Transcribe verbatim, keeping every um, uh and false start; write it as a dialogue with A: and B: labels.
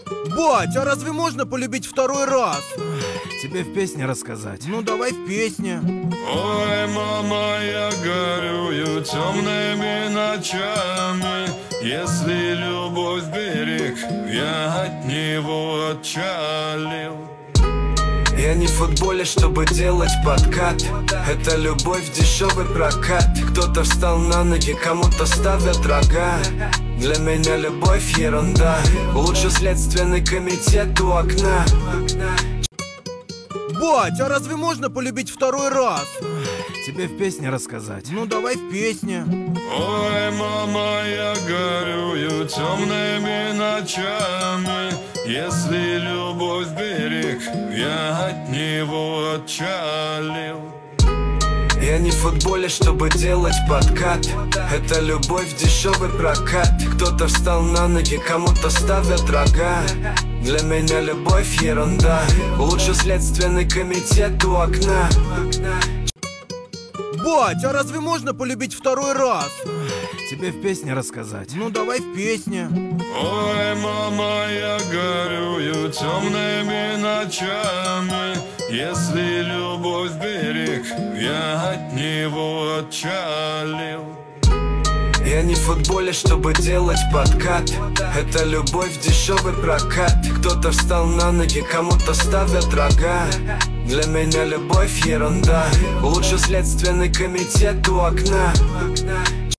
A: Бать, а разве можно полюбить второй раз?
B: Тебе в песне рассказать?
A: Ну давай в песне.
C: Ой, мама, я горюю темными ночами. Если любовь берег, я от него отчалил.
D: Я не в футболе, чтобы делать подкат. Это любовь, дешевый прокат. Кто-то встал на ноги, кому-то ставят рога. Для меня любовь ерунда. Лучше следственный комитет у окна.
A: Бать, а разве можно полюбить второй раз?
B: Тебе в песне рассказать?
A: Ну давай в песне.
C: Ой, мама, я горюю темными ночами. Если любовь берег, я от него отчалил.
D: Я не в футболе, чтобы делать подкат. Это любовь, дешевый прокат. Кто-то встал на ноги, кому-то ставят рога. Для меня любовь ерунда. Лучше следственный комитет у окна.
A: Бать, а разве можно полюбить второй раз?
B: Тебе в песне рассказать?
A: Ну давай в песне.
C: Ой, мама, я горюю темными ночами. Если любовь берег, я от него отчалил.
D: Я не в футболе, чтобы делать подкат. Это любовь, дешевый прокат. Кто-то встал на ноги, кому-то ставят рога. Для меня любовь ерунда. Лучше следственный комитет у окна.